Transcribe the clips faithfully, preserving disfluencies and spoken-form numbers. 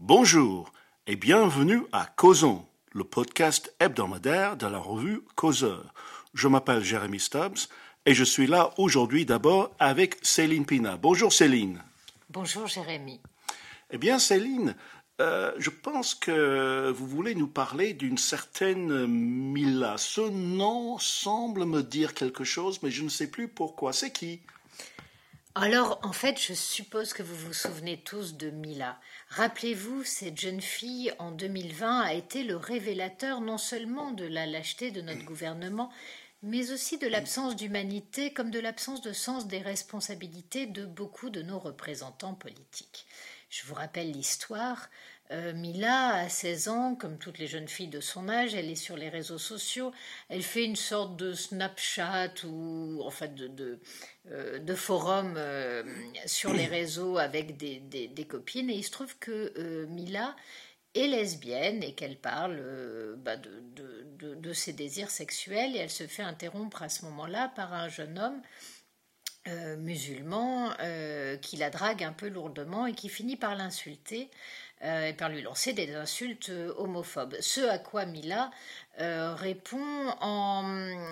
Bonjour et bienvenue à Causons, le podcast hebdomadaire de la revue Causeur. Je m'appelle Jérémy Stubbs et je suis là aujourd'hui d'abord avec Céline Pina. Bonjour Céline. Bonjour Jérémy. Eh bien Céline, euh, je pense que vous voulez nous parler d'une certaine Mila. Ce nom semble me dire quelque chose, mais je ne sais plus pourquoi. C'est qui ? Alors, en fait, je suppose que vous vous souvenez tous de Mila. Rappelez-vous, cette jeune fille, en deux mille vingt, a été le révélateur non seulement de la lâcheté de notre gouvernement, mais aussi de l'absence d'humanité comme de l'absence de sens des responsabilités de beaucoup de nos représentants politiques. Je vous rappelle l'histoire. Euh, Mila a seize ans, comme toutes les jeunes filles de son âge, elle est sur les réseaux sociaux, elle fait une sorte de Snapchat ou en fait de, de, euh, de forum euh, sur les réseaux avec des, des, des copines, et il se trouve que euh, Mila est lesbienne et qu'elle parle euh, bah, de, de, de, de ses désirs sexuels, et elle se fait interrompre à ce moment-là par un jeune homme Euh, musulman euh, qui la drague un peu lourdement et qui finit par l'insulter euh, et par lui lancer des insultes euh, homophobes. Ce à quoi Mila euh, répond en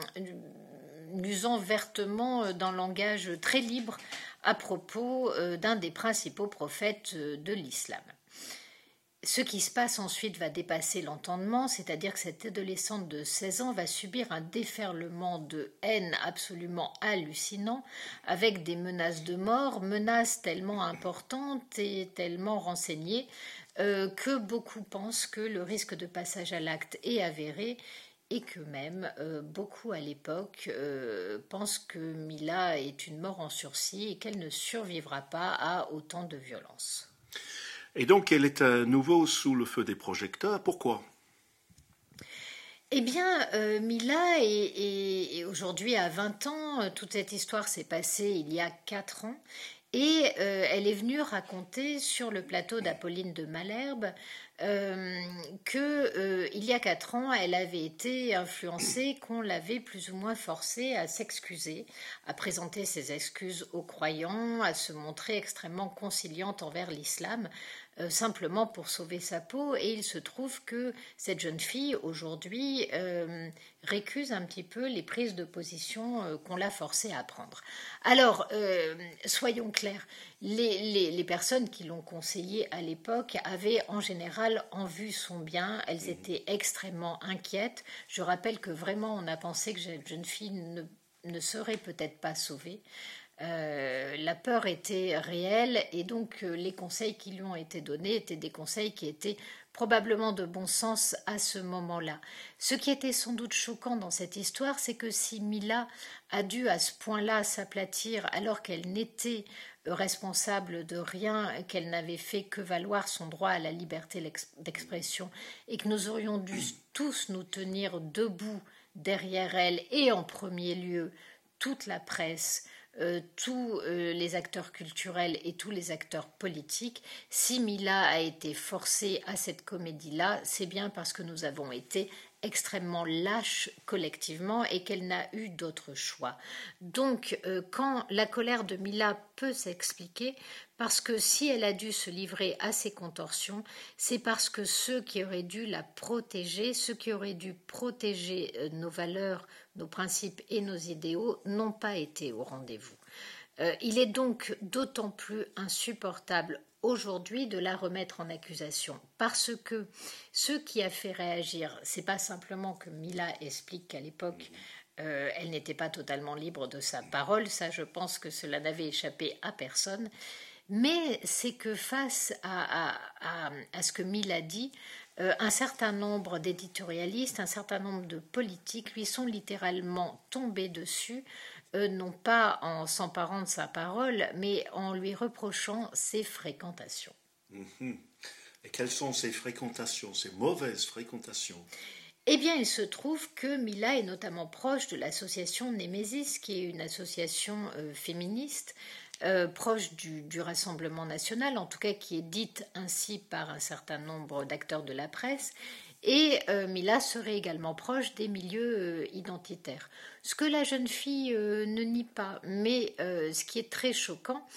euh, usant vertement d'un langage très libre à propos euh, d'un des principaux prophètes euh, de l'islam. Ce qui se passe ensuite va dépasser l'entendement, c'est-à-dire que cette adolescente de seize ans va subir un déferlement de haine absolument hallucinant, avec des menaces de mort, menaces tellement importantes et tellement renseignées euh, que beaucoup pensent que le risque de passage à l'acte est avéré, et que même euh, beaucoup à l'époque euh, pensent que Mila est une mort en sursis et qu'elle ne survivra pas à autant de violence. Et donc, elle est à nouveau sous le feu des projecteurs. Pourquoi ? Eh bien, euh, Mila est, est, est aujourd'hui à vingt ans. Toute cette histoire s'est passée il y a quatre ans. Et euh, elle est venue raconter sur le plateau d'Apolline de Malherbe euh, qu'il euh, y a quatre ans, elle avait été influencée, qu'on l'avait plus ou moins forcée à s'excuser, à présenter ses excuses aux croyants, à se montrer extrêmement conciliante envers l'islam, euh, simplement pour sauver sa peau. Et il se trouve que cette jeune fille, aujourd'hui, euh, récuse un petit peu les prises de position euh, qu'on l'a forcée à prendre. Alors, euh, soyons clairs, les, les, les personnes qui l'ont conseillée à l'époque avaient en général en vue son bien, elles étaient extrêmement inquiètes. Je rappelle que vraiment on a pensé que cette jeune fille ne, ne serait peut-être pas sauvée. Euh, la peur était réelle, et donc euh, les conseils qui lui ont été donnés étaient des conseils qui étaient probablement de bon sens à ce moment-là. Ce qui était sans doute choquant dans cette histoire, c'est que si Mila a dû à ce point-là s'aplatir alors qu'elle n'était responsable de rien, qu'elle n'avait fait que valoir son droit à la liberté d'expression, et que nous aurions dû tous nous tenir debout derrière elle, et en premier lieu toute la presse, Euh, tous euh, les acteurs culturels et tous les acteurs politiques. Si Mila a été forcée à cette comédie-là, c'est bien parce que nous avons été extrêmement lâches collectivement et qu'elle n'a eu d'autre choix. Donc, euh, quand la colère de Mila peut s'expliquer, parce que si elle a dû se livrer à ces contorsions, c'est parce que ceux qui auraient dû la protéger, ceux qui auraient dû protéger euh, nos valeurs, nos principes et nos idéaux n'ont pas été au rendez-vous. Euh, il est donc d'autant plus insupportable aujourd'hui de la remettre en accusation, parce que ce qui a fait réagir, c'est pas simplement que Mila explique qu'à l'époque euh, elle n'était pas totalement libre de sa parole, ça je pense que cela n'avait échappé à personne, mais c'est que face à, à, à, à ce que Mila dit, euh, un certain nombre d'éditorialistes, un certain nombre de politiques lui sont littéralement tombés dessus, euh, non pas en s'emparant de sa parole, mais en lui reprochant ses fréquentations. Mmh. Et quelles sont ces fréquentations, ces mauvaises fréquentations ? Eh bien, il se trouve que Mila est notamment proche de l'association Némésis, qui est une association euh, féministe, Euh, proche du, du Rassemblement national, en tout cas qui est dite ainsi par un certain nombre d'acteurs de la presse, et euh, Mila serait également proche des milieux euh, identitaires. Ce que la jeune fille euh, ne nie pas, mais euh, ce qui est très choquant,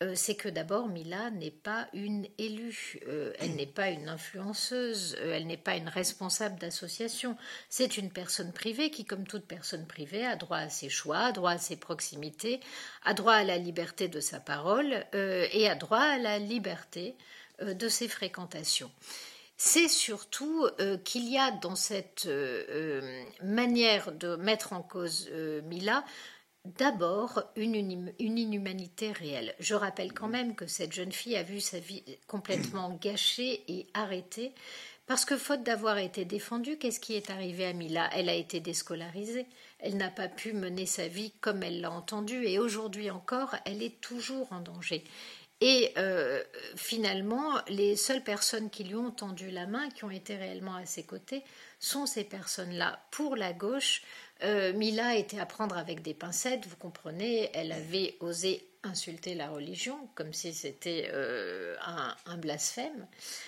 euh, c'est que d'abord Mila n'est pas une élue, euh, elle n'est pas une influenceuse, euh, elle n'est pas une responsable d'association. C'est une personne privée qui, comme toute personne privée, a droit à ses choix, a droit à ses proximités, a droit à la liberté de sa parole euh, et a droit à la liberté euh, de ses fréquentations. C'est surtout euh, qu'il y a dans cette euh, euh, manière de mettre en cause euh, Mila d'abord une, une inhumanité réelle. Je rappelle quand même que cette jeune fille a vu sa vie complètement gâchée et arrêtée parce que faute d'avoir été défendue, qu'est-ce qui est arrivé à Mila? Elle a été déscolarisée, elle n'a pas pu mener sa vie comme elle l'a entendu et aujourd'hui encore, elle est toujours en danger. Et euh, finalement, les seules personnes qui lui ont tendu la main, qui ont été réellement à ses côtés, sont ces personnes-là. Pour la gauche, euh, Mila était à prendre avec des pincettes, vous comprenez, elle avait osé insulter la religion, comme si c'était euh, un, un blasphème.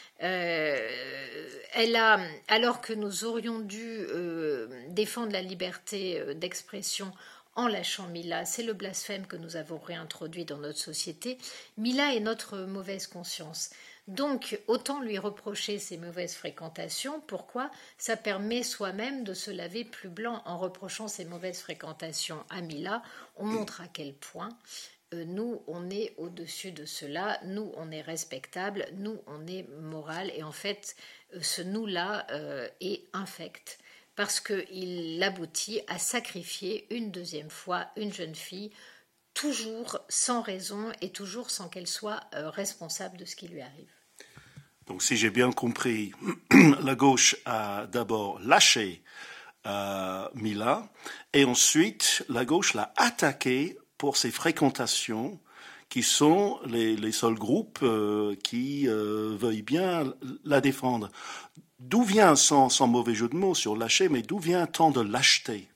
Euh, elle a, alors que nous aurions dû euh, défendre la liberté d'expression en lâchant Mila, c'est le blasphème que nous avons réintroduit dans notre société. Mila est notre mauvaise conscience. Donc, autant lui reprocher ses mauvaises fréquentations. Pourquoi? Ça permet soi-même de se laver plus blanc en reprochant ses mauvaises fréquentations à Mila. On montre à quel point euh, nous, on est au-dessus de cela. Nous, on est respectable. Nous, on est moral. Et en fait, euh, ce nous-là euh, est infect, parce qu'il aboutit à sacrifier une deuxième fois une jeune fille, toujours sans raison et toujours sans qu'elle soit euh, responsable de ce qui lui arrive. Donc si j'ai bien compris, la gauche a d'abord lâché euh, Mila, et ensuite la gauche l'a attaqué pour ses fréquentations, qui sont les, les seuls groupes euh, qui euh, veuillent bien la défendre. D'où vient, sans, sans mauvais jeu de mots sur lâcher, mais d'où vient tant de lâcheté?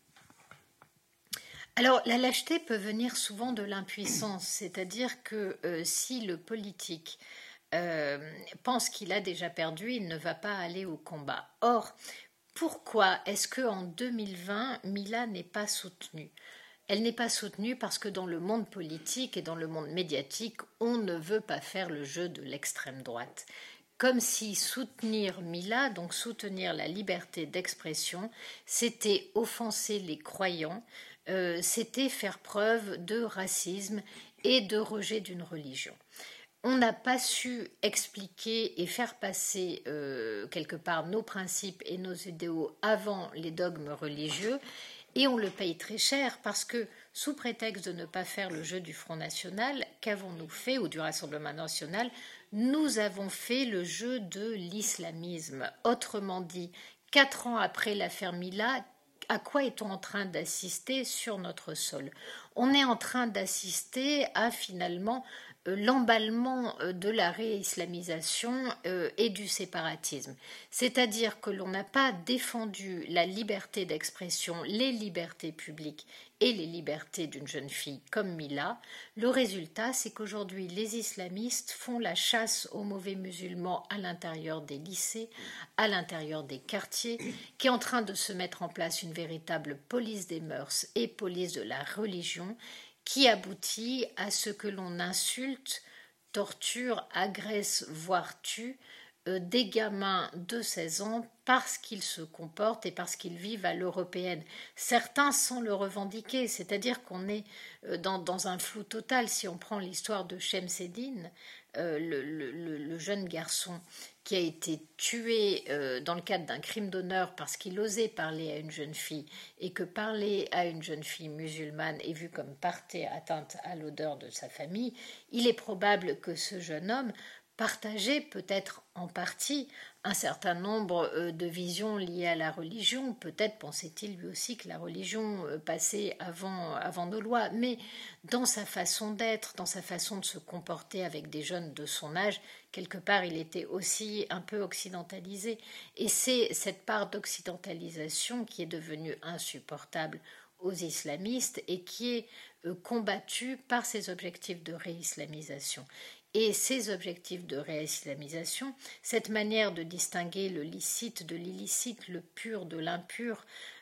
Alors, la lâcheté peut venir souvent de l'impuissance, c'est-à-dire que euh, si le politique euh, pense qu'il a déjà perdu, il ne va pas aller au combat. Or, pourquoi est-ce qu'en deux mille vingt, Mila n'est pas soutenue? Elle n'est pas soutenue parce que dans le monde politique et dans le monde médiatique, on ne veut pas faire le jeu de l'extrême droite. Comme si soutenir Mila, donc soutenir la liberté d'expression, c'était offenser les croyants, euh, c'était faire preuve de racisme et de rejet d'une religion. On n'a pas su expliquer et faire passer euh, quelque part nos principes et nos idéaux avant les dogmes religieux, et on le paye très cher parce que, sous prétexte de ne pas faire le jeu du Front National, qu'avons-nous fait, ou du Rassemblement National? Nous avons fait le jeu de l'islamisme. Autrement dit, quatre ans après l'affaire Mila, à quoi est-on en train d'assister sur notre sol? On est en train d'assister à finalement euh, l'emballement euh, de la réislamisation euh, et du séparatisme. C'est-à-dire que l'on n'a pas défendu la liberté d'expression, les libertés publiques et les libertés d'une jeune fille comme Mila. Le résultat, c'est qu'aujourd'hui, les islamistes font la chasse aux mauvais musulmans à l'intérieur des lycées, à l'intérieur des quartiers, qui est en train de se mettre en place une véritable police des mœurs et police de la religion, qui aboutit à ce que l'on insulte, torture, agresse, voire tue euh, des gamins de seize ans parce qu'ils se comportent et parce qu'ils vivent à l'européenne. Certains sans le revendiquer, c'est-à-dire qu'on est euh, dans, dans un flou total. Si on prend l'histoire de Shemseddine, euh, le, le, le jeune garçon qui a été tué euh, dans le cadre d'un crime d'honneur parce qu'il osait parler à une jeune fille, et que parler à une jeune fille musulmane est vu comme porter atteinte à l'odeur de sa famille, il est probable que ce jeune homme partageait peut-être en partie un certain nombre euh, de visions liées à la religion. Peut-être pensait-il lui aussi que la religion euh, passait avant, avant nos lois, mais dans sa façon d'être, dans sa façon de se comporter avec des jeunes de son âge, quelque part il était aussi un peu occidentalisé. Et c'est cette part d'occidentalisation qui est devenue insupportable aux islamistes et qui est euh, combattue par ces objectifs de réislamisation. Et ces objectifs de réislamisation, cette manière de distinguer le licite de l'illicite, le pur de l'impur,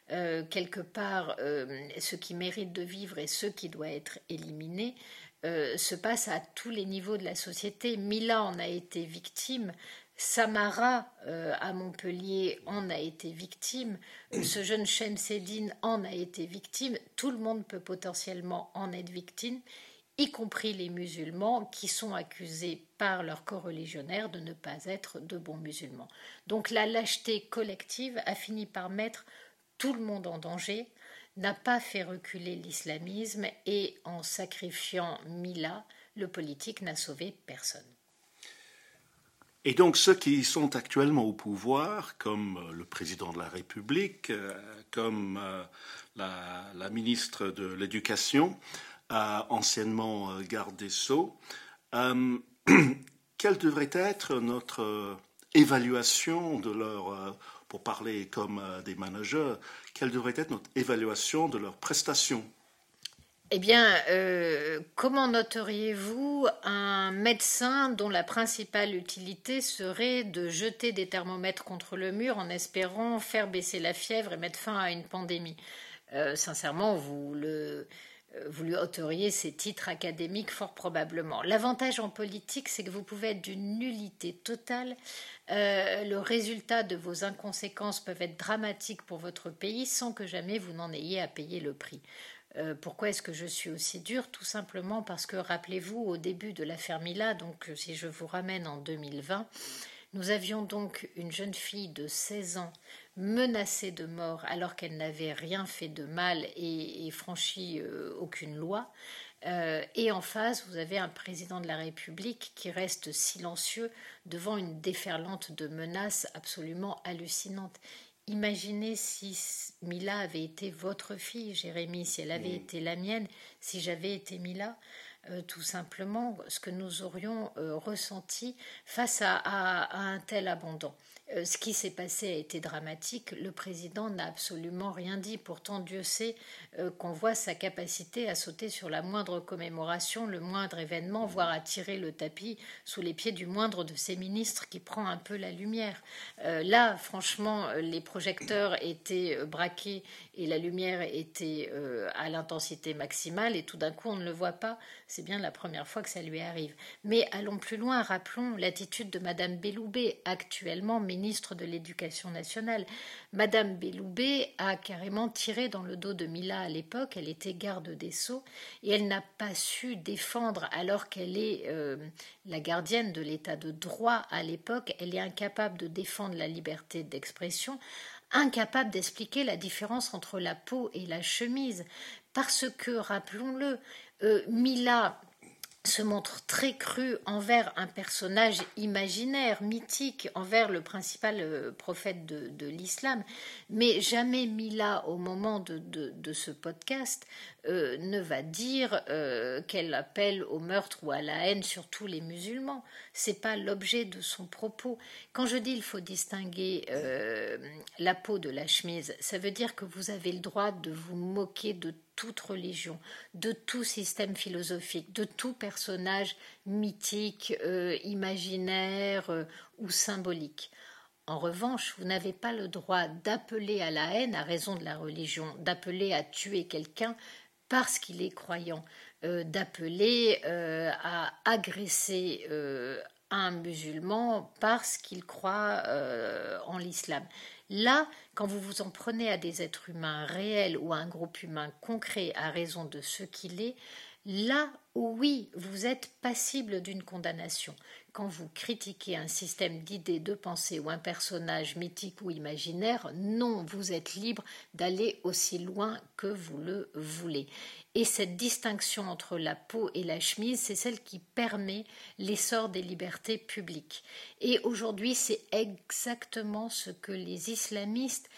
euh, quelque part euh, ce qui mérite de vivre et ce qui doit être éliminé, euh, se passe à tous les niveaux de la société. Mila en a été victime. Samara euh, à Montpellier en a été victime, ce jeune Chemseddine en a été victime, tout le monde peut potentiellement en être victime, y compris les musulmans qui sont accusés par leurs coreligionnaires de ne pas être de bons musulmans. Donc la lâcheté collective a fini par mettre tout le monde en danger, n'a pas fait reculer l'islamisme et en sacrifiant Mila, le politique n'a sauvé personne. Et donc ceux qui sont actuellement au pouvoir, comme le président de la République, comme la, la ministre de l'Éducation, euh, anciennement garde des Sceaux, euh, quelle devrait être notre évaluation de leur, pour parler comme des managers, quelle devrait être notre évaluation de leurs prestations? Eh bien, euh, comment noteriez-vous un médecin dont la principale utilité serait de jeter des thermomètres contre le mur en espérant faire baisser la fièvre et mettre fin à une pandémie? euh, Sincèrement, vous, le, vous lui ôteriez ses titres académiques fort probablement. L'avantage en politique, c'est que vous pouvez être d'une nullité totale. Euh, le résultat de vos inconséquences peuvent être dramatiques pour votre pays sans que jamais vous n'en ayez à payer le prix. Euh, pourquoi est-ce que je suis aussi dure? Tout simplement parce que, rappelez-vous, au début de l'affaire Mila, donc si je vous ramène en deux mille vingt, nous avions donc une jeune fille de seize ans menacée de mort alors qu'elle n'avait rien fait de mal et, et franchi euh, aucune loi. Euh, et en face, vous avez un président de la République qui reste silencieux devant une déferlante de menaces absolument hallucinantes. Imaginez si Mila avait été votre fille, Jérémy, si elle avait mmh. été la mienne, si j'avais été Mila, euh, tout simplement, ce que nous aurions euh, ressenti face à, à, à un tel abandon. Euh, ce qui s'est passé a été dramatique. Le président n'a absolument rien dit. Pourtant, Dieu sait euh, qu'on voit sa capacité à sauter sur la moindre commémoration, le moindre événement, voire à tirer le tapis sous les pieds du moindre de ses ministres qui prend un peu la lumière. Euh, là, franchement, les projecteurs étaient braqués et la lumière était euh, à l'intensité maximale et tout d'un coup, on ne le voit pas. C'est bien la première fois que ça lui arrive. Mais allons plus loin, rappelons l'attitude de Madame Belloubet, actuellement ministre de l'Éducation nationale. Madame Belloubet a carrément tiré dans le dos de Mila à l'époque, elle était garde des Sceaux, et elle n'a pas su défendre, alors qu'elle est euh, la gardienne de l'état de droit à l'époque, elle est incapable de défendre la liberté d'expression, incapable d'expliquer la différence entre la peau et la chemise, parce que, rappelons-le, euh, Mila se montre très crue envers un personnage imaginaire, mythique, envers le principal euh, prophète de, de l'islam. Mais jamais Mila, au moment de, de, de ce podcast, euh, ne va dire euh, qu'elle appelle au meurtre ou à la haine sur tous les musulmans. C'est pas l'objet de son propos. Quand je dis il faut distinguer euh, la peau de la chemise, ça veut dire que vous avez le droit de vous moquer de toute religion, de tout système philosophique, de tout personnage mythique, euh, imaginaire euh, ou symbolique. En revanche, vous n'avez pas le droit d'appeler à la haine à raison de la religion, d'appeler à tuer quelqu'un parce qu'il est croyant, euh, d'appeler euh, à agresser euh, un musulman parce qu'il croit euh, en l'islam. Là, quand vous vous en prenez à des êtres humains réels ou à un groupe humain concret à raison de ce qu'il est, là, oui, vous êtes passible d'une condamnation. Quand vous critiquez un système d'idées, de pensée ou un personnage mythique ou imaginaire, non, vous êtes libre d'aller aussi loin que vous le voulez. Et cette distinction entre la peau et la chemise, c'est celle qui permet l'essor des libertés publiques. Et aujourd'hui, c'est exactement ce que les islamistes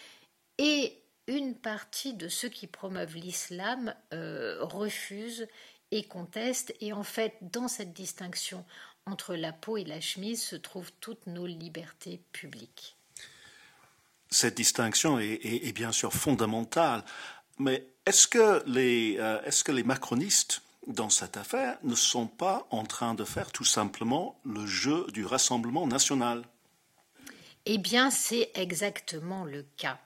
et une partie de ceux qui promeuvent l'islam euh, refusent et contestent. Et en fait, dans cette distinction entre la peau et la chemise se trouvent toutes nos libertés publiques. Cette distinction est, est, est bien sûr fondamentale, mais est-ce que les, euh, est-ce que les macronistes, dans cette affaire, ne sont pas en train de faire tout simplement le jeu du Rassemblement national? Eh bien, c'est exactement le cas.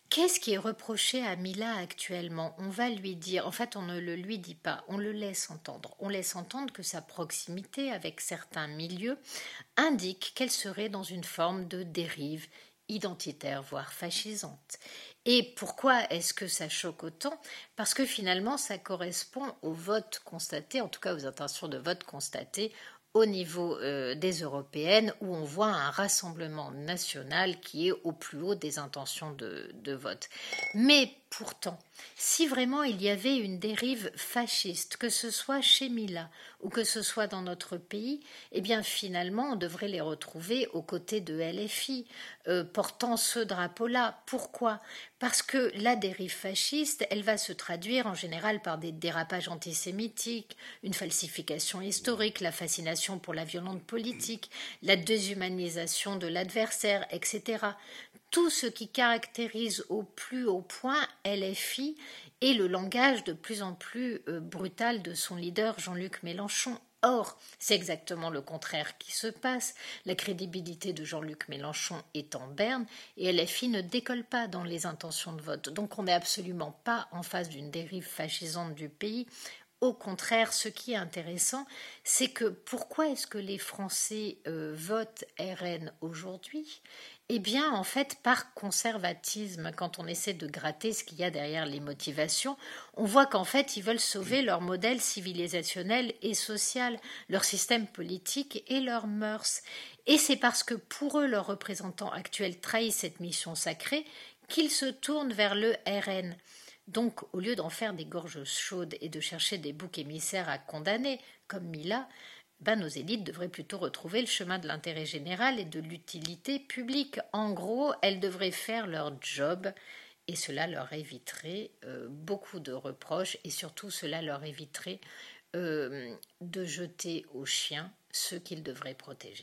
Qu'est-ce qui est reproché à Mila actuellement? On va lui dire, en fait on ne le lui dit pas, on le laisse entendre. On laisse entendre que sa proximité avec certains milieux indique qu'elle serait dans une forme de dérive identitaire, voire fascisante. Et pourquoi est-ce que ça choque autant? Parce que finalement ça correspond au vote constaté, en tout cas aux intentions de vote constatées au niveau euh, des européennes, où on voit un rassemblement national qui est au plus haut des intentions de, de vote. Mais pourtant, si vraiment il y avait une dérive fasciste, que ce soit chez Mila ou que ce soit dans notre pays, eh bien finalement on devrait les retrouver aux côtés de L F I, euh, portant ce drapeau-là. Pourquoi? Parce que la dérive fasciste, elle va se traduire en général par des dérapages antisémitiques, une falsification historique, la fascination pour la violence politique, la déshumanisation de l'adversaire, et cetera. Tout ce qui caractérise au plus haut point L F I et le langage de plus en plus euh, brutal de son leader Jean-Luc Mélenchon. Or, c'est exactement le contraire qui se passe. La crédibilité de Jean-Luc Mélenchon est en berne et L F I ne décolle pas dans les intentions de vote. Donc on n'est absolument pas en face d'une dérive fascisante du pays. Au contraire, ce qui est intéressant, c'est que pourquoi est-ce que les Français euh, votent R N aujourd'hui? Eh bien, en fait, par conservatisme, quand on essaie de gratter ce qu'il y a derrière les motivations, on voit qu'en fait, ils veulent sauver leur modèle civilisationnel et social, leur système politique et leurs mœurs. Et c'est parce que pour eux, leurs représentants actuels trahissent cette mission sacrée qu'ils se tournent vers le R N. Donc, au lieu d'en faire des gorges chaudes et de chercher des boucs émissaires à condamner, comme Mila, ben, nos élites devraient plutôt retrouver le chemin de l'intérêt général et de l'utilité publique. En gros, elles devraient faire leur job et cela leur éviterait euh, beaucoup de reproches et surtout cela leur éviterait euh, de jeter aux chiens ceux qu'ils devraient protéger.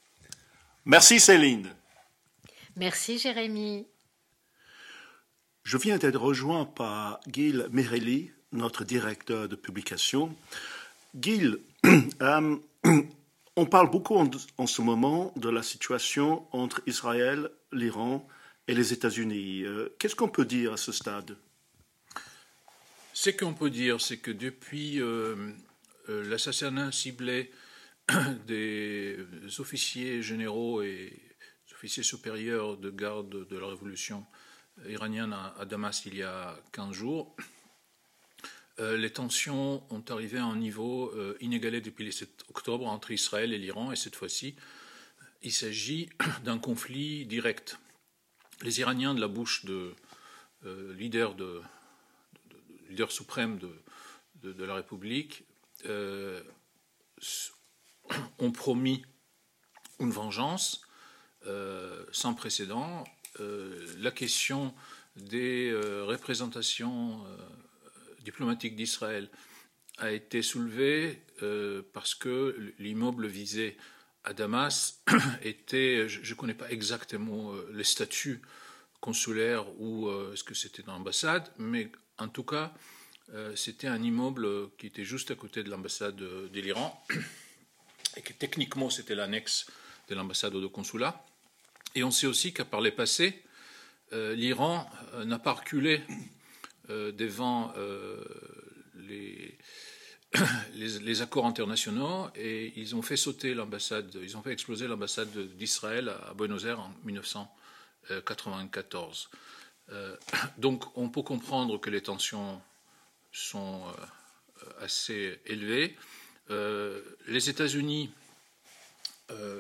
Merci Céline. Merci Jérémy. Je viens d'être rejoint par Gil Merelli, notre directeur de publication. Gil, euh, on parle beaucoup en, en ce moment de la situation entre Israël, l'Iran et les États-Unis. Euh, qu'est-ce qu'on peut dire à ce stade? Ce qu'on peut dire, c'est que depuis euh, euh, l'assassinat ciblé des officiers généraux et officiers supérieurs de garde de la révolution iranienne à, à Damas il y a quinze jours, Euh, les tensions ont arrivé à un niveau euh, inégalé depuis le sept octobre entre Israël et l'Iran, et cette fois-ci, il s'agit d'un conflit direct. Les Iraniens, de la bouche de euh, leader, de, de, de, leader suprême de, de, de la République, euh, ont promis une vengeance euh, sans précédent. Euh, la question des euh, représentations euh, diplomatique d'Israël a été soulevé euh, parce que l'immeuble visé à Damas était, je ne connais pas exactement euh, les statuts consulaires ou euh, est-ce que c'était dans l'ambassade, mais en tout cas, euh, c'était un immeuble qui était juste à côté de l'ambassade de, de l'Iran et que techniquement c'était l'annexe de l'ambassade ou de consulat. Et on sait aussi qu'à par les passés, euh, l'Iran euh, n'a pas reculé Euh, devant euh, les, les, les accords internationaux, et ils ont fait sauter l'ambassade, ils ont fait exploser l'ambassade d'Israël à Buenos Aires en dix-neuf cent quatre-vingt-quatorze. Euh, donc on peut comprendre que les tensions sont euh, assez élevées. Euh, les États-Unis, euh,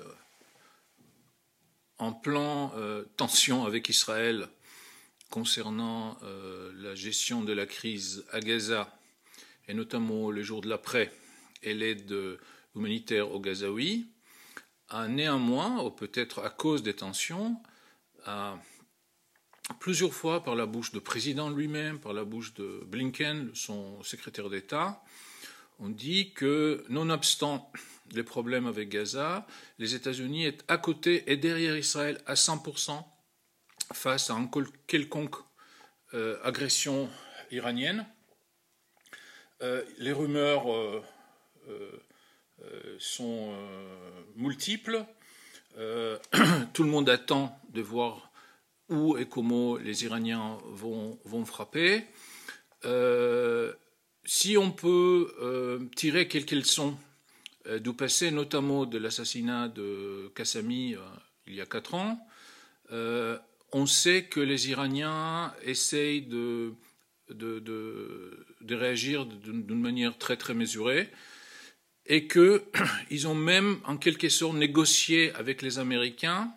en plein euh, tension avec Israël, concernant euh, la gestion de la crise à Gaza, et notamment le jour de l'après, et l'aide humanitaire aux Gazaouis, a néanmoins, ou peut-être à cause des tensions, a plusieurs fois par la bouche du président lui-même, par la bouche de Blinken, son secrétaire d'État, on dit que, nonobstant les problèmes avec Gaza, les États-Unis sont à côté et derrière Israël à cent pour cent face à une quelconque euh, agression iranienne. Euh, les rumeurs euh, euh, sont euh, multiples. Euh, tout le monde attend de voir où et comment les Iraniens vont, vont frapper. Euh, si on peut euh, tirer quelques leçons euh, du passé, notamment de l'assassinat de Qassami euh, il y a quatre ans, euh, on sait que les Iraniens essayent de, de, de, de réagir d'une manière très très mesurée et qu'ils ont même en quelque sorte négocié avec les Américains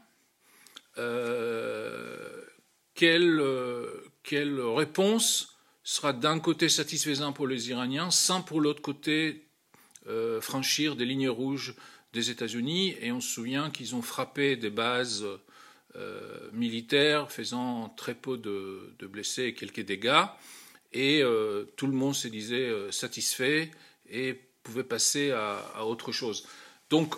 euh, quelle, quelle réponse sera d'un côté satisfaisant pour les Iraniens sans pour l'autre côté euh, franchir des lignes rouges des États-Unis. Et on se souvient qu'ils ont frappé des bases euh, militaires faisant très peu de, de blessés et quelques dégâts. Et euh, tout le monde se disait euh, satisfait et pouvait passer à, à autre chose. Donc,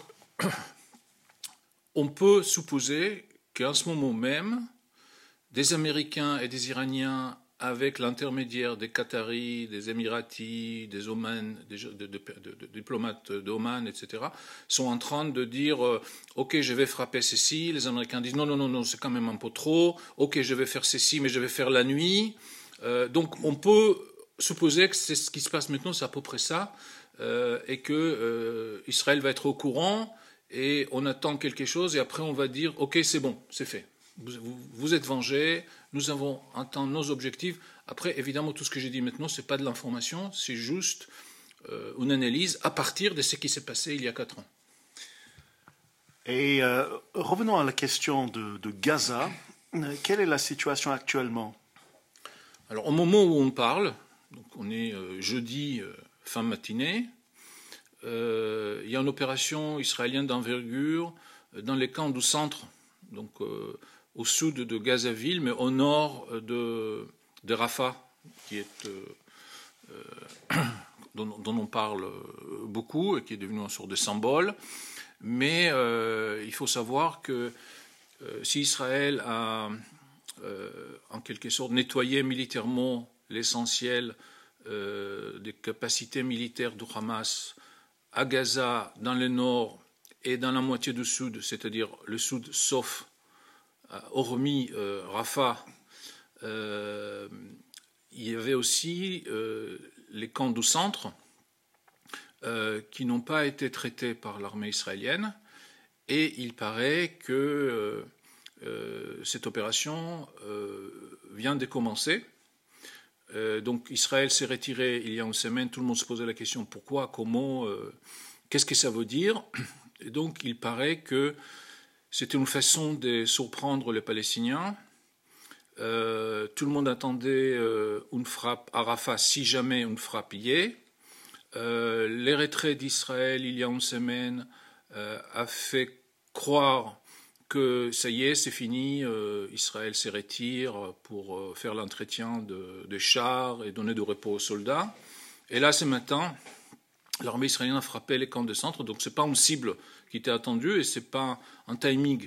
on peut supposer qu'en ce moment même, des Américains et des Iraniens, avec l'intermédiaire des Qataris, des Émiratis, des Oman, des de, de, de, de, diplomates d'Oman, et cetera, sont en train de dire euh, « Ok, je vais frapper ceci ». Les Américains disent « Non, non, non, non, c'est quand même un peu trop. Ok, je vais faire ceci, mais je vais faire la nuit. Euh, ». Donc, on peut supposer que c'est ce qui se passe maintenant, c'est à peu près ça, euh, et que euh, Israël va être au courant, et on attend quelque chose, et après on va dire « Ok, c'est bon, c'est fait. Vous, vous, vous êtes vengés, nous avons atteint nos objectifs. » Après, évidemment, tout ce que j'ai dit maintenant, ce n'est pas de l'information, c'est juste euh, une analyse à partir de ce qui s'est passé il y a quatre ans. Et euh, revenons à la question de, de Gaza. Quelle est la situation actuellement? Alors, au moment où on parle, donc on est euh, jeudi euh, fin matinée, euh, il y a une opération israélienne d'envergure dans les camps du centre, donc euh, au sud de Gaza-Ville, mais au nord de, de Rafah, qui est, euh, euh, dont, dont on parle beaucoup et qui est devenu une sorte de symbole. Mais euh, il faut savoir que euh, si Israël a euh, en quelque sorte nettoyé militairement l'essentiel euh, des capacités militaires du Hamas à Gaza, dans le nord et dans la moitié du sud, c'est-à-dire le sud sauf hormis euh, Rafah, euh, il y avait aussi euh, les camps du centre euh, qui n'ont pas été traités par l'armée israélienne, et il paraît que euh, euh, cette opération euh, vient de commencer. Euh, donc Israël s'est retiré il y a une semaine, tout le monde se posait la question pourquoi, comment, euh, qu'est-ce que ça veut dire, et donc il paraît que c'était une façon de surprendre les Palestiniens. Euh, tout le monde attendait euh, une frappe à Rafah, si jamais une frappe y est. Euh, les retraits d'Israël, il y a une semaine, euh, a fait croire que ça y est, c'est fini, euh, Israël se retire pour euh, faire l'entretien de, de chars et donner du repos aux soldats. Et là, ce matin, l'armée israélienne a frappé les camps de centre, donc ce n'est pas une cible qui était attendue et ce n'est pas un timing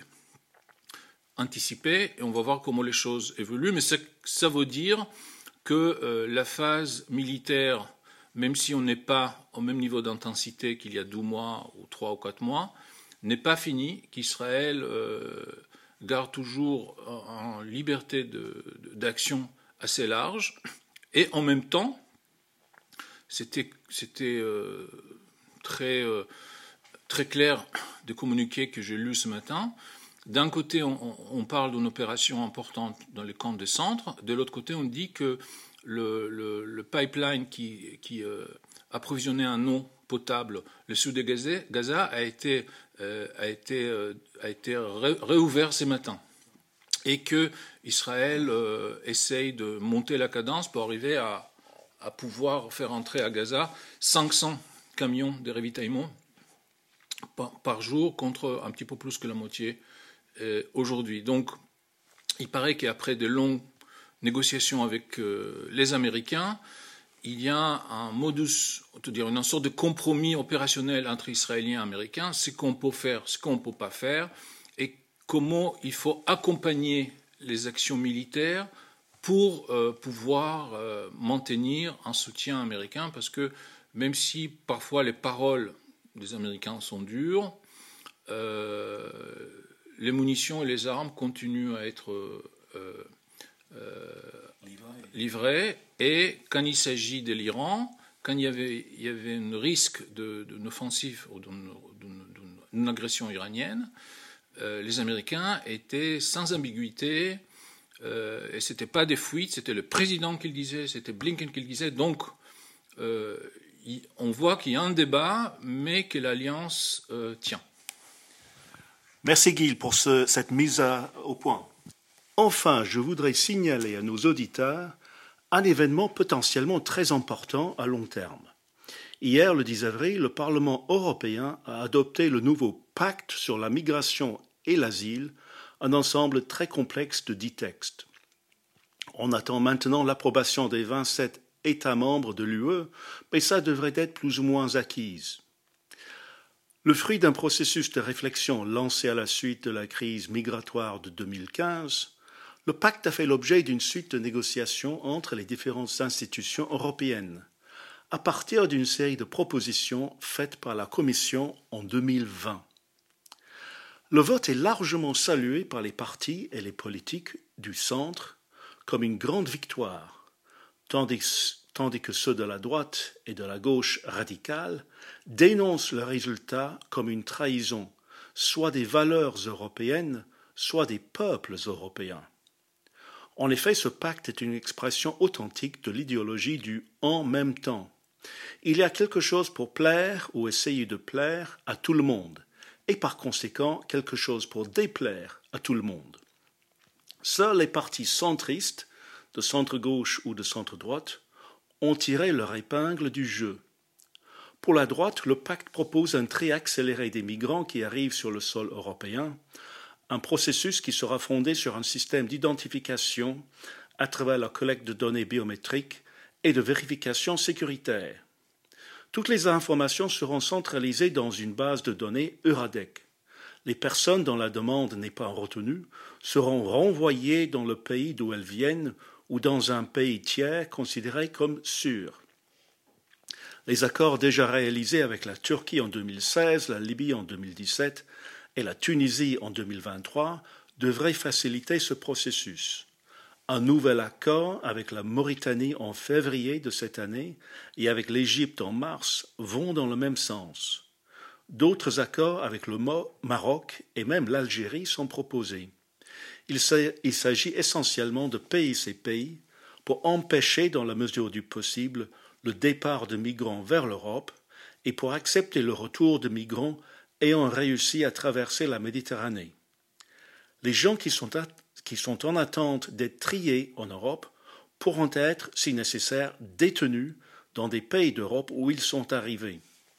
anticipé, et on va voir comment les choses évoluent, mais ça, ça veut dire que euh, la phase militaire, même si on n'est pas au même niveau d'intensité qu'il y a deux mois ou trois ou quatre mois, n'est pas finie, qu'Israël euh, garde toujours en liberté de, de, d'action assez large, et en même temps, c'était, c'était euh, très, euh, très clair de communiquer que j'ai lu ce matin. D'un côté, on, on parle d'une opération importante dans les camps de centre. De l'autre côté, on dit que le, le, le pipeline qui, qui euh, approvisionnait en eau potable le sud de Gaza, Gaza a été, euh, a été, euh, a été ré, réouvert ce matin. Et que Israël euh, essaye de monter la cadence pour arriver à, à pouvoir faire entrer à Gaza cinq cents camions de ravitaillement par, par jour, contre un petit peu plus que la moitié Euh, aujourd'hui. Donc, il paraît qu'après de longues négociations avec euh, les Américains, il y a un modus, c'est-à-dire une sorte de compromis opérationnel entre Israéliens et Américains, ce qu'on peut faire, ce qu'on ne peut pas faire, et comment il faut accompagner les actions militaires pour euh, pouvoir euh, maintenir un soutien américain, parce que même si parfois les paroles des Américains sont dures, euh, les munitions et les armes continuent à être euh, euh, livrés. Et quand il s'agit de l'Iran, quand il y avait, il y avait un risque de, d'une offensive ou d'une, d'une, d'une agression iranienne, euh, les Américains étaient sans ambiguïté, euh, et ce n'était pas des fuites, c'était le président qui le disait, c'était Blinken qui le disait. Donc, euh, il, on voit qu'il y a un débat, mais que l'alliance euh, tient. Merci Guy pour ce, cette mise à, au point. Enfin, je voudrais signaler à nos auditeurs un événement potentiellement très important à long terme. Hier, le dix avril, le Parlement européen a adopté le nouveau pacte sur la migration et l'asile, un ensemble très complexe de dix textes. On attend maintenant l'approbation des vingt-sept États membres de l'U E, mais ça devrait être plus ou moins acquise. Le fruit d'un processus de réflexion lancé à la suite de la crise migratoire de deux mille quinze, le pacte a fait l'objet d'une suite de négociations entre les différentes institutions européennes, à partir d'une série de propositions faites par la Commission en deux mille vingt. Le vote est largement salué par les partis et les politiques du centre comme une grande victoire, tandis, tandis que ceux de la droite et de la gauche radicale dénoncent le résultat comme une trahison, soit des valeurs européennes, soit des peuples européens. En effet, ce pacte est une expression authentique de l'idéologie du « en même temps ». Il y a quelque chose pour plaire ou essayer de plaire à tout le monde, et par conséquent quelque chose pour déplaire à tout le monde. Seuls les partis centristes, de centre-gauche ou de centre-droite, ont tiré leur épingle du jeu. Pour la droite, le pacte propose un tri accéléré des migrants qui arrivent sur le sol européen, un processus qui sera fondé sur un système d'identification à travers la collecte de données biométriques et de vérification sécuritaire. Toutes les informations seront centralisées dans une base de données Euradec. Les personnes dont la demande n'est pas retenue seront renvoyées dans le pays d'où elles viennent ou dans un pays tiers considéré comme sûr. Les accords déjà réalisés avec la Turquie en deux mille seize, la Libye en deux mille dix-sept et la Tunisie en deux mille vingt-trois devraient faciliter ce processus. Un nouvel accord avec la Mauritanie en février de cette année et avec l'Égypte en mars vont dans le même sens. D'autres accords avec le Maroc et même l'Algérie sont proposés. Il s'agit essentiellement de payer ces pays pour empêcher, dans la mesure du possible, le départ de migrants vers l'Europe et pour accepter le retour de migrants ayant réussi à traverser la Méditerranée. Les gens qui sont, à, qui sont en attente d'être triés en Europe pourront être, si nécessaire, détenus dans des pays d'Europe où ils sont arrivés.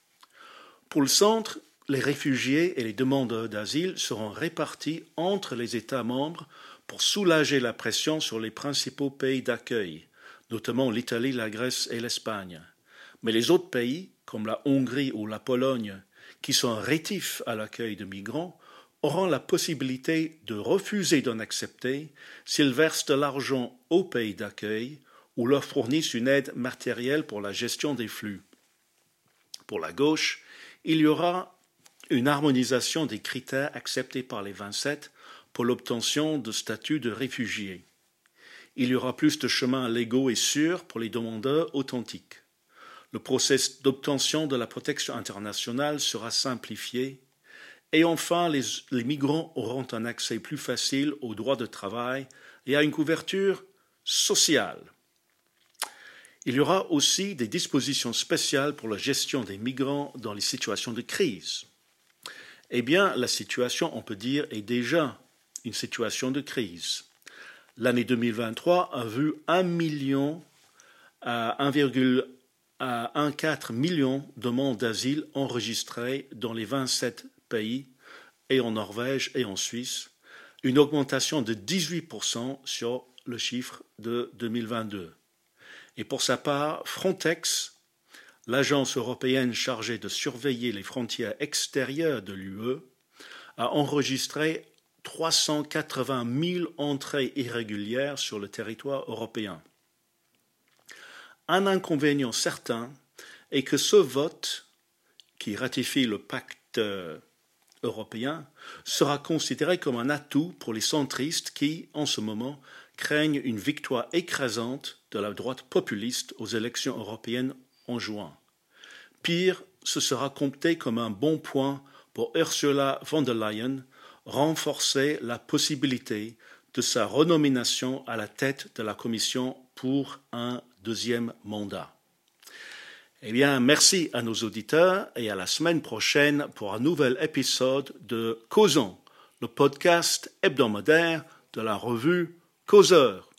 Pour le centre, les réfugiés et les demandeurs d'asile seront répartis entre les États membres pour soulager la pression sur les principaux pays d'accueil, notamment l'Italie, la Grèce et l'Espagne. Mais les autres pays, comme la Hongrie ou la Pologne, qui sont rétifs à l'accueil de migrants, auront la possibilité de refuser d'en accepter s'ils versent de l'argent aux pays d'accueil ou leur fournissent une aide matérielle pour la gestion des flux. Pour la gauche, il y aura une harmonisation des critères acceptés par les vingt-sept pour l'obtention de statut de réfugié. Il y aura plus de chemins légaux et sûrs pour les demandeurs authentiques. Le processus d'obtention de la protection internationale sera simplifié. Et enfin, les, les migrants auront un accès plus facile aux droits de travail et à une couverture sociale. Il y aura aussi des dispositions spéciales pour la gestion des migrants dans les situations de crise. Eh bien, la situation, on peut dire, est déjà une situation de crise. L'année deux mille vingt-trois a vu un million à un virgule quatorze million de demandes d'asile enregistrées dans les vingt-sept pays et en Norvège et en Suisse, une augmentation de dix-huit pour cent sur le chiffre de deux mille vingt-deux. Et pour sa part, Frontex, l'agence européenne chargée de surveiller les frontières extérieures de l'U E, a enregistré trois cent quatre-vingt mille entrées irrégulières sur le territoire européen. Un inconvénient certain est que ce vote, qui ratifie le pacte européen sera considéré comme un atout pour les centristes qui, en ce moment, craignent une victoire écrasante de la droite populiste aux élections européennes en juin. Pire, ce sera compté comme un bon point pour Ursula von der Leyen renforcer la possibilité de sa renomination à la tête de la Commission pour un deuxième mandat. Eh bien, merci à nos auditeurs et à la semaine prochaine pour un nouvel épisode de Causons, le podcast hebdomadaire de la revue Causeur.